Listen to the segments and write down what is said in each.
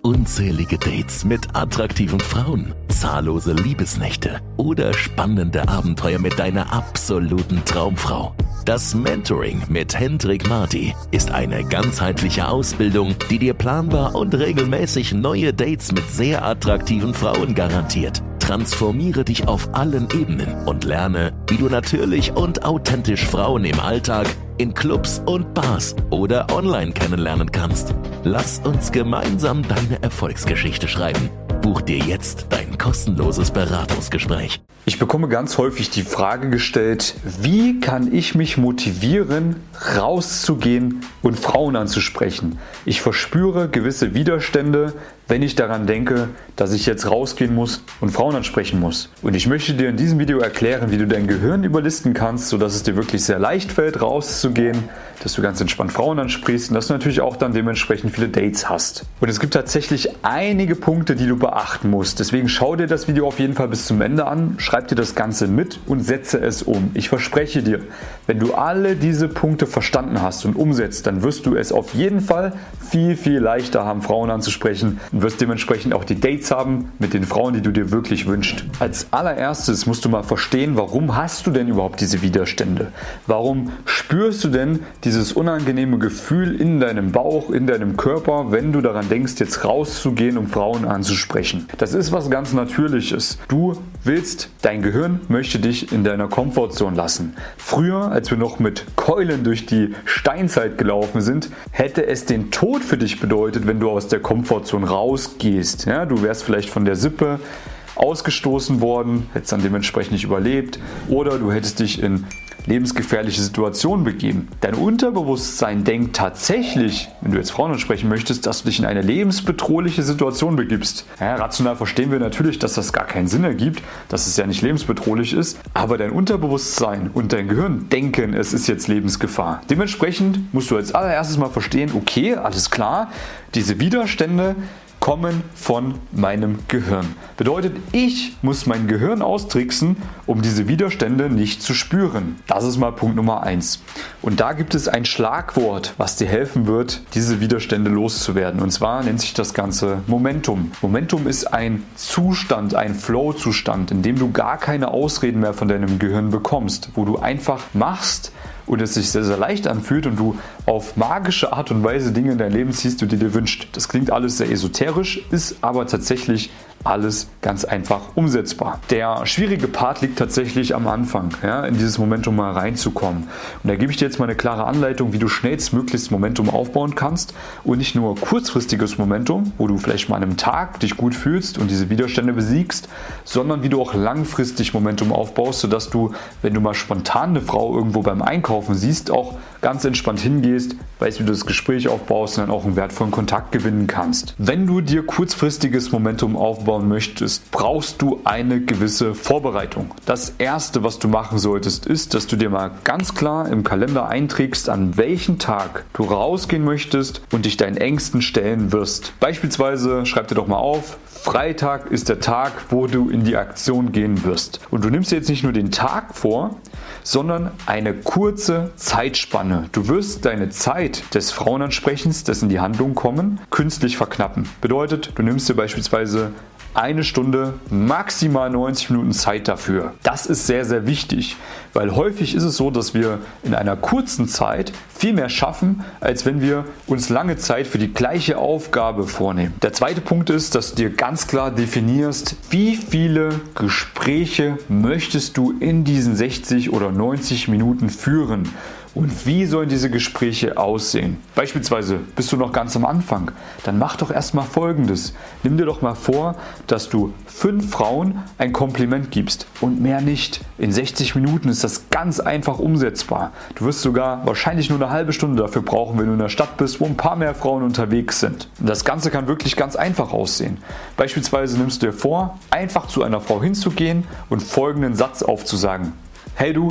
unzählige Dates mit attraktiven Frauen, zahllose Liebesnächte oder spannende Abenteuer mit deiner absoluten Traumfrau. Das Mentoring mit Hendrik Marty ist eine ganzheitliche Ausbildung, die dir planbar und regelmäßig neue Dates mit sehr attraktiven Frauen garantiert. Transformiere dich auf allen Ebenen und lerne, wie du natürlich und authentisch Frauen im Alltag, in Clubs und Bars oder online kennenlernen kannst. Lass uns gemeinsam deine Erfolgsgeschichte schreiben. Buch dir jetzt dein kostenloses Beratungsgespräch. Ich bekomme ganz häufig die Frage gestellt, wie kann ich mich motivieren, rauszugehen und Frauen anzusprechen? Ich verspüre gewisse Widerstände, wenn ich daran denke, dass ich jetzt rausgehen muss und Frauen ansprechen muss. Und ich möchte dir in diesem Video erklären, wie du dein Gehirn überlisten kannst, sodass es dir wirklich sehr leicht fällt, rauszugehen, dass du ganz entspannt Frauen ansprichst und dass du natürlich auch dann dementsprechend viele Dates hast. Und es gibt tatsächlich einige Punkte, die du beachten musst. Deswegen schau dir das Video auf jeden Fall bis zum Ende an, schreib dir das Ganze mit und setze es um. Ich verspreche dir, wenn du alle diese Punkte verstanden hast und umsetzt, dann wirst du es auf jeden Fall viel, viel leichter haben, Frauen anzusprechen und wirst dementsprechend auch die Dates haben mit den Frauen, die du dir wirklich wünschst. Als allererstes musst du mal verstehen, warum hast du denn überhaupt diese Widerstände? Warum spürst du denn dieses unangenehme Gefühl in deinem Bauch, in deinem Körper, wenn du daran denkst, jetzt rauszugehen, um Frauen anzusprechen? Das ist was ganz Natürliches. Du willst, dein Gehirn möchte dich in deiner Komfortzone lassen. Früher, als wir noch mit Keulen durch die Steinzeit gelaufen sind, hätte es den Tod für dich bedeutet, wenn du aus der Komfortzone rausgehst. Ja, du wärst vielleicht von der Sippe ausgestoßen worden, hättest dann dementsprechend nicht überlebt oder du hättest dich in lebensgefährliche Situationen begeben. Dein Unterbewusstsein denkt tatsächlich, wenn du jetzt Frauen ansprechen möchtest, dass du dich in eine lebensbedrohliche Situation begibst. Ja, rational verstehen wir natürlich, dass das gar keinen Sinn ergibt, dass es ja nicht lebensbedrohlich ist, aber dein Unterbewusstsein und dein Gehirn denken, es ist jetzt Lebensgefahr. Dementsprechend musst du als allererstes mal verstehen, okay, alles klar, diese Widerstände kommen von meinem Gehirn. Bedeutet, ich muss mein Gehirn austricksen, um diese Widerstände nicht zu spüren. Das ist mal Punkt Nummer 1. Und da gibt es ein Schlagwort, was dir helfen wird, diese Widerstände loszuwerden. Und zwar nennt sich das Ganze Momentum. Momentum ist ein Zustand, ein Flow-Zustand, in dem du gar keine Ausreden mehr von deinem Gehirn bekommst, wo du einfach machst und es sich sehr, sehr leicht anfühlt und du auf magische Art und Weise Dinge in dein Leben ziehst, die du dir wünschst. Das klingt alles sehr esoterisch, ist aber tatsächlich alles ganz einfach umsetzbar. Der schwierige Part liegt tatsächlich am Anfang, ja, in dieses Momentum mal reinzukommen. Und da gebe ich dir jetzt mal eine klare Anleitung, wie du schnellstmöglichst Momentum aufbauen kannst und nicht nur kurzfristiges Momentum, wo du vielleicht mal an einem Tag dich gut fühlst und diese Widerstände besiegst, sondern wie du auch langfristig Momentum aufbaust, sodass du, wenn du mal spontan eine Frau irgendwo beim Einkaufen siehst, auch ganz entspannt hingehst, weißt, wie du das Gespräch aufbaust und dann auch einen wertvollen Kontakt gewinnen kannst. Wenn du dir kurzfristiges Momentum aufbauen möchtest, brauchst du eine gewisse Vorbereitung. Das erste, was du machen solltest, ist, dass du dir mal ganz klar im Kalender einträgst, an welchen Tag du rausgehen möchtest und dich deinen Ängsten stellen wirst. Beispielsweise schreib dir doch mal auf, Freitag ist der Tag, wo du in die Aktion gehen wirst. Und du nimmst dir jetzt nicht nur den Tag vor, sondern eine kurze Zeitspanne. Du wirst deine Zeit des Frauenansprechens, des in die Handlung kommen, künstlich verknappen. Bedeutet, du nimmst dir beispielsweise eine Stunde, maximal 90 Minuten Zeit dafür. Das ist sehr, sehr wichtig, weil häufig ist es so, dass wir in einer kurzen Zeit viel mehr schaffen, als wenn wir uns lange Zeit für die gleiche Aufgabe vornehmen. Der zweite Punkt ist, dass du dir ganz klar definierst, wie viele Gespräche möchtest du in diesen 60 oder 90 Minuten führen. Und wie sollen diese Gespräche aussehen? Beispielsweise bist du noch ganz am Anfang. Dann mach doch erstmal Folgendes. Nimm dir doch mal vor, dass du 5 Frauen ein Kompliment gibst und mehr nicht. In 60 Minuten ist das ganz einfach umsetzbar. Du wirst sogar wahrscheinlich nur eine halbe Stunde dafür brauchen, wenn du in der Stadt bist, wo ein paar mehr Frauen unterwegs sind. Und das Ganze kann wirklich ganz einfach aussehen. Beispielsweise nimmst du dir vor, einfach zu einer Frau hinzugehen und folgenden Satz aufzusagen. Hey du,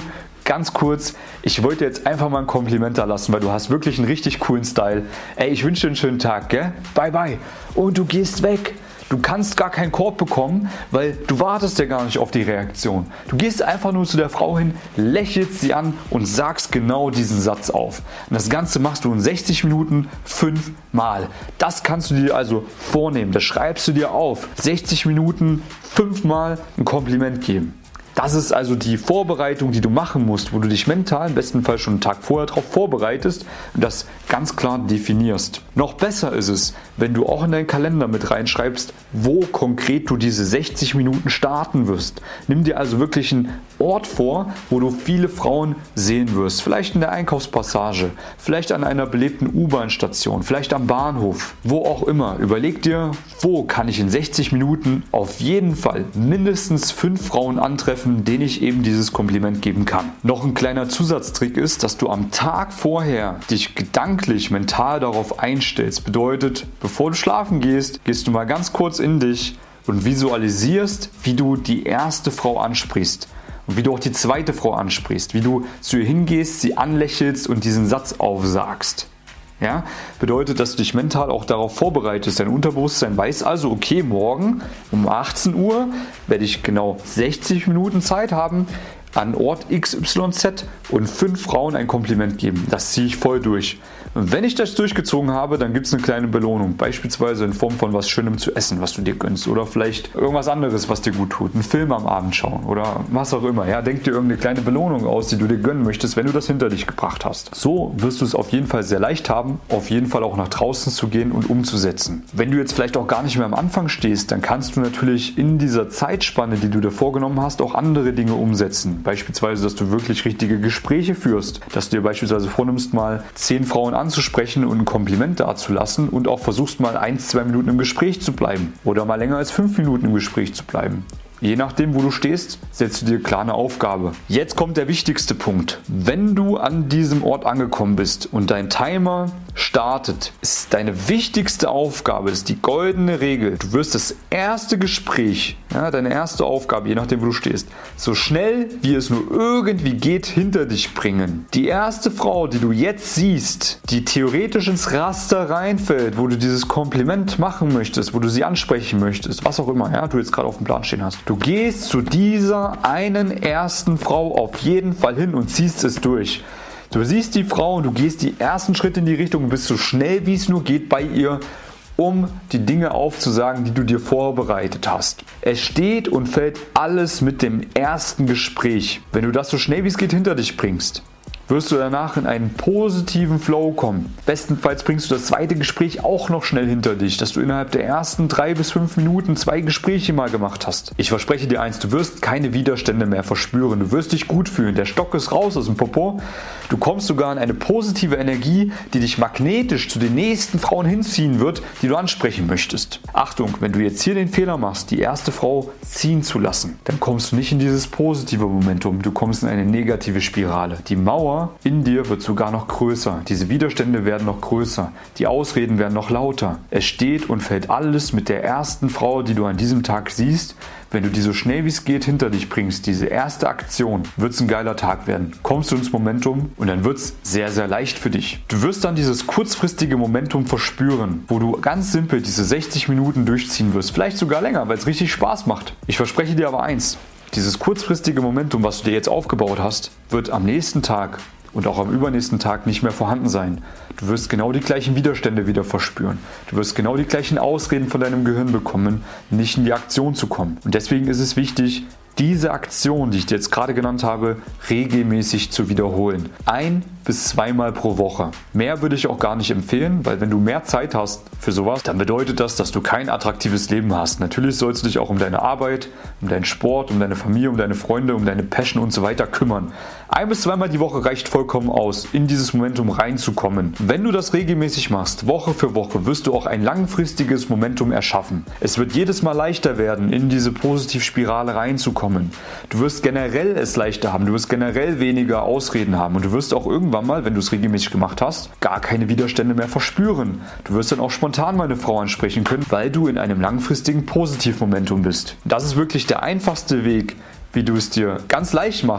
ganz kurz, ich wollte jetzt einfach mal ein Kompliment da lassen, weil du hast wirklich einen richtig coolen Style. Ey, ich wünsche dir einen schönen Tag, gell? Bye, bye. Und du gehst weg. Du kannst gar keinen Korb bekommen, weil du wartest ja gar nicht auf die Reaktion. Du gehst einfach nur zu der Frau hin, lächelst sie an und sagst genau diesen Satz auf. Und das Ganze machst du in 60 Minuten 5 Mal. Das kannst du dir also vornehmen. Das schreibst du dir auf. 60 Minuten 5 Mal ein Kompliment geben. Das ist also die Vorbereitung, die du machen musst, wo du dich mental im besten Fall schon einen Tag vorher darauf vorbereitest und das ganz klar definierst. Noch besser ist es, wenn du auch in deinen Kalender mit reinschreibst, wo konkret du diese 60 Minuten starten wirst. Nimm dir also wirklich einen Ort vor, wo du viele Frauen sehen wirst. Vielleicht in der Einkaufspassage, vielleicht an einer belebten U-Bahn-Station, vielleicht am Bahnhof, wo auch immer. Überleg dir, wo kann ich in 60 Minuten auf jeden Fall mindestens 5 Frauen antreffen, denen ich eben dieses Kompliment geben kann. Noch ein kleiner Zusatztrick ist, dass du am Tag vorher dich gedanklich, mental darauf einstellst. Bedeutet, bevor du schlafen gehst, gehst du mal ganz kurz in dich und visualisierst, wie du die erste Frau ansprichst. Und wie du auch die zweite Frau ansprichst. Wie du zu ihr hingehst, sie anlächelst und diesen Satz aufsagst. Ja, bedeutet, dass du dich mental auch darauf vorbereitest. Dein Unterbewusstsein weiß also, okay, morgen um 18 Uhr werde ich genau 60 Minuten Zeit haben, an Ort XYZ und 5 Frauen ein Kompliment geben. Das ziehe ich voll durch. Und wenn ich das durchgezogen habe, dann gibt es eine kleine Belohnung. Beispielsweise in Form von was Schönem zu essen, was du dir gönnst. Oder vielleicht irgendwas anderes, was dir gut tut. Einen Film am Abend schauen oder was auch immer. Ja, denk dir irgendeine kleine Belohnung aus, die du dir gönnen möchtest, wenn du das hinter dich gebracht hast. So wirst du es auf jeden Fall sehr leicht haben, auf jeden Fall auch nach draußen zu gehen und umzusetzen. Wenn du jetzt vielleicht auch gar nicht mehr am Anfang stehst, dann kannst du natürlich in dieser Zeitspanne, die du dir vorgenommen hast, auch andere Dinge umsetzen. Beispielsweise, dass du wirklich richtige Gespräche führst. Dass du dir beispielsweise vornimmst, mal 10 Frauen anzusprechen und ein Kompliment dazulassen und auch versuchst mal 1-2 Minuten im Gespräch zu bleiben oder mal länger als 5 Minuten im Gespräch zu bleiben. Je nachdem, wo du stehst, setzt du dir klar eine Aufgabe. Jetzt kommt der wichtigste Punkt. Wenn du an diesem Ort angekommen bist und dein Timer startet, ist deine wichtigste Aufgabe, ist die goldene Regel. Du wirst das erste Gespräch, deine erste Aufgabe, je nachdem, wo du stehst, so schnell wie es nur irgendwie geht, hinter dich bringen. Die erste Frau, die du jetzt siehst, die theoretisch ins Raster reinfällt, wo du dieses Kompliment machen möchtest, wo du sie ansprechen möchtest, was auch immer, du jetzt gerade auf dem Plan stehen hast. Du gehst zu dieser einen ersten Frau auf jeden Fall hin und ziehst es durch. Du siehst die Frau und du gehst die ersten Schritte in die Richtung und bist so schnell wie es nur geht bei ihr, um die Dinge aufzusagen, die du dir vorbereitet hast. Es steht und fällt alles mit dem ersten Gespräch. Wenn du das so schnell wie es geht hinter dich bringst, wirst du danach in einen positiven Flow kommen. Bestenfalls bringst du das zweite Gespräch auch noch schnell hinter dich, dass du innerhalb der ersten 3 bis 5 Minuten 2 Gespräche mal gemacht hast. Ich verspreche dir eins, du wirst keine Widerstände mehr verspüren. Du wirst dich gut fühlen. Der Stock ist raus aus dem Popo. Du kommst sogar in eine positive Energie, die dich magnetisch zu den nächsten Frauen hinziehen wird, die du ansprechen möchtest. Achtung, wenn du jetzt hier den Fehler machst, die erste Frau ziehen zu lassen, dann kommst du nicht in dieses positive Momentum. Du kommst in eine negative Spirale. Die Mauer in dir wird sogar noch größer. Diese Widerstände werden noch größer. Die Ausreden werden noch lauter. Es steht und fällt alles mit der ersten Frau, die du an diesem Tag siehst. Wenn du die so schnell wie es geht hinter dich bringst, diese erste Aktion, wird es ein geiler Tag werden. Kommst du ins Momentum und dann wird es sehr, sehr leicht für dich. Du wirst dann dieses kurzfristige Momentum verspüren, wo du ganz simpel diese 60 Minuten durchziehen wirst. Vielleicht sogar länger, weil es richtig Spaß macht. Ich verspreche dir aber eins. Dieses kurzfristige Momentum, was du dir jetzt aufgebaut hast, wird am nächsten Tag und auch am übernächsten Tag nicht mehr vorhanden sein. Du wirst genau die gleichen Widerstände wieder verspüren. Du wirst genau die gleichen Ausreden von deinem Gehirn bekommen, nicht in die Aktion zu kommen. Und deswegen ist es wichtig, diese Aktion, die ich dir jetzt gerade genannt habe, regelmäßig zu wiederholen. 1 bis 2 Mal pro Woche. Mehr würde ich auch gar nicht empfehlen, weil wenn du mehr Zeit hast für sowas, dann bedeutet das, dass du kein attraktives Leben hast. Natürlich sollst du dich auch um deine Arbeit, um deinen Sport, um deine Familie, um deine Freunde, um deine Passion und so weiter kümmern. 1 bis 2 Mal die Woche reicht vollkommen aus, in dieses Momentum reinzukommen. Wenn du das regelmäßig machst, Woche für Woche, wirst du auch ein langfristiges Momentum erschaffen. Es wird jedes Mal leichter werden, in diese Positivspirale reinzukommen. Du wirst generell es leichter haben, du wirst generell weniger Ausreden haben und du wirst auch irgendwann mal, wenn du es regelmäßig gemacht hast, gar keine Widerstände mehr verspüren. Du wirst dann auch spontan mal eine Frau ansprechen können, weil du in einem langfristigen Positivmomentum bist. Das ist wirklich der einfachste Weg, wie du es dir ganz leicht machst,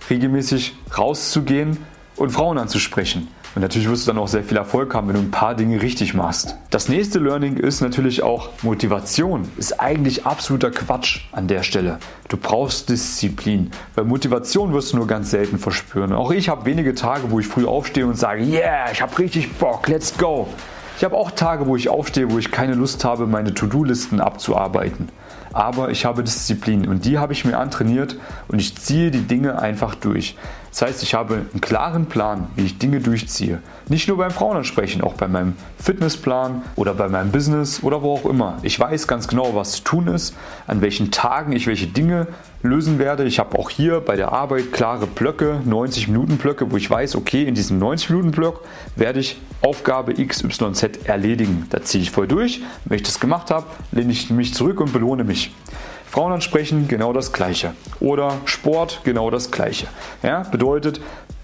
regelmäßig rauszugehen und Frauen anzusprechen. Und natürlich wirst du dann auch sehr viel Erfolg haben, wenn du ein paar Dinge richtig machst. Das nächste Learning ist natürlich auch Motivation. Ist eigentlich absoluter Quatsch an der Stelle. Du brauchst Disziplin, weil Motivation wirst du nur ganz selten verspüren. Auch ich habe wenige Tage, wo ich früh aufstehe und sage, yeah, ich habe richtig Bock, let's go. Ich habe auch Tage, wo ich aufstehe, wo ich keine Lust habe, meine To-Do-Listen abzuarbeiten. Aber ich habe Disziplin und die habe ich mir antrainiert und ich ziehe die Dinge einfach durch. Das heißt, ich habe einen klaren Plan, wie ich Dinge durchziehe. Nicht nur beim Frauenansprechen, auch bei meinem Fitnessplan oder bei meinem Business oder wo auch immer. Ich weiß ganz genau, was zu tun ist, an welchen Tagen ich welche Dinge lösen werde. Ich habe auch hier bei der Arbeit klare Blöcke, 90-Minuten-Blöcke, wo ich weiß, okay, in diesem 90-Minuten-Block werde ich Aufgabe XYZ erledigen. Da ziehe ich voll durch. Wenn ich das gemacht habe, lehne ich mich zurück und belohne mich. Frauen ansprechen, genau das Gleiche. Oder Sport, genau das Gleiche. Ja, bedeutet,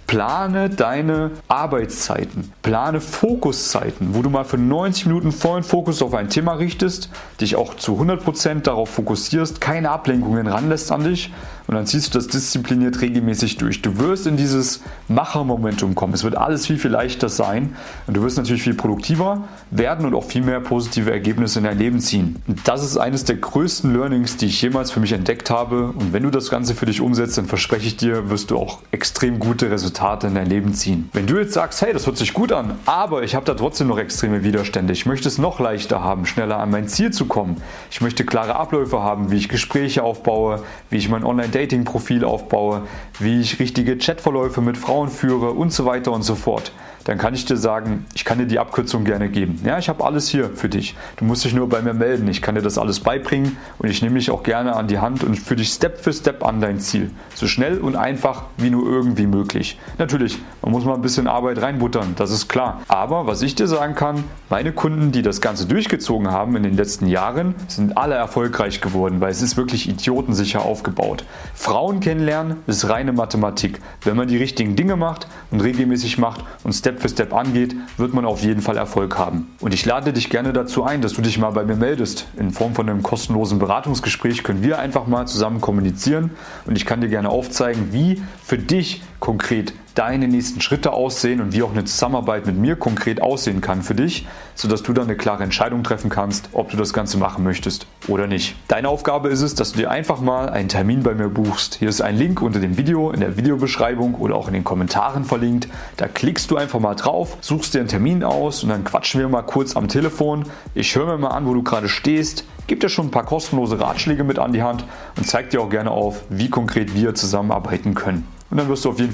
plane deine Arbeitszeiten, plane Fokuszeiten, wo du mal für 90 Minuten vollen Fokus auf ein Thema richtest, dich auch zu 100% darauf fokussierst, keine Ablenkungen ranlässt an dich und dann ziehst du das diszipliniert regelmäßig durch. Du wirst in dieses Machermomentum kommen. Es wird alles viel, viel leichter sein und du wirst natürlich viel produktiver werden und auch viel mehr positive Ergebnisse in dein Leben ziehen. Und das ist eines der größten Learnings, die ich jemals für mich entdeckt habe und wenn du das Ganze für dich umsetzt, dann verspreche ich dir, wirst du auch extrem gute Resultate in dein Leben ziehen. Wenn du jetzt sagst, hey, das hört sich gut an, aber ich habe da trotzdem noch extreme Widerstände, ich möchte es noch leichter haben, schneller an mein Ziel zu kommen, ich möchte klare Abläufe haben, wie ich Gespräche aufbaue, wie ich mein Online-Dating-Profil aufbaue, wie ich richtige Chatverläufe mit Frauen führe und so weiter und so fort, dann kann ich dir sagen, ich kann dir die Abkürzung gerne geben. Ja, ich habe alles hier für dich. Du musst dich nur bei mir melden. Ich kann dir das alles beibringen und ich nehme dich auch gerne an die Hand und führe dich Step für Step an dein Ziel. So schnell und einfach wie nur irgendwie möglich. Natürlich, man muss mal ein bisschen Arbeit reinbuttern, das ist klar. Aber was ich dir sagen kann, meine Kunden, die das Ganze durchgezogen haben in den letzten Jahren, sind alle erfolgreich geworden, weil es ist wirklich idiotensicher aufgebaut. Frauen kennenlernen ist reine Mathematik. Wenn man die richtigen Dinge macht und regelmäßig macht und Step für Step angeht, wird man auf jeden Fall Erfolg haben. Und ich lade dich gerne dazu ein, dass du dich mal bei mir meldest. In Form von einem kostenlosen Beratungsgespräch können wir einfach mal zusammen kommunizieren und ich kann dir gerne aufzeigen, wie für dich konkret deine nächsten Schritte aussehen und wie auch eine Zusammenarbeit mit mir konkret aussehen kann für dich, sodass du dann eine klare Entscheidung treffen kannst, ob du das Ganze machen möchtest oder nicht. Deine Aufgabe ist es, dass du dir einfach mal einen Termin bei mir buchst. Hier ist ein Link unter dem Video, in der Videobeschreibung oder auch in den Kommentaren verlinkt. Da klickst du einfach mal drauf, suchst dir einen Termin aus und dann quatschen wir mal kurz am Telefon. Ich höre mir mal an, wo du gerade stehst, gebe dir schon ein paar kostenlose Ratschläge mit an die Hand und zeige dir auch gerne auf, wie konkret wir zusammenarbeiten können. Und dann wirst du auf jeden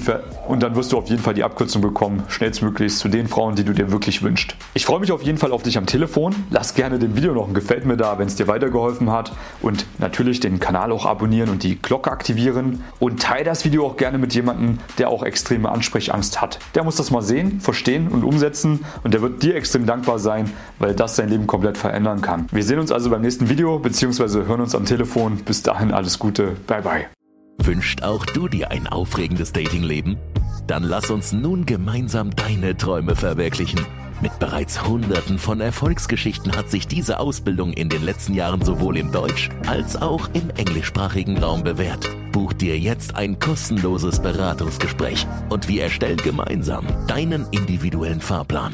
Fall die Abkürzung bekommen, schnellstmöglichst zu den Frauen, die du dir wirklich wünschst. Ich freue mich auf jeden Fall auf dich am Telefon. Lass gerne dem Video noch ein Gefällt mir da, wenn es dir weitergeholfen hat. Und natürlich den Kanal auch abonnieren und die Glocke aktivieren. Und teile das Video auch gerne mit jemandem, der auch extreme Ansprechangst hat. Der muss das mal sehen, verstehen und umsetzen. Und der wird dir extrem dankbar sein, weil das sein Leben komplett verändern kann. Wir sehen uns also beim nächsten Video, bzw. hören uns am Telefon. Bis dahin alles Gute. Bye, bye. Wünscht auch du dir ein aufregendes Datingleben? Dann lass uns nun gemeinsam deine Träume verwirklichen. Mit bereits Hunderten von Erfolgsgeschichten hat sich diese Ausbildung in den letzten Jahren sowohl im Deutsch- als auch im englischsprachigen Raum bewährt. Buch dir jetzt ein kostenloses Beratungsgespräch und wir erstellen gemeinsam deinen individuellen Fahrplan.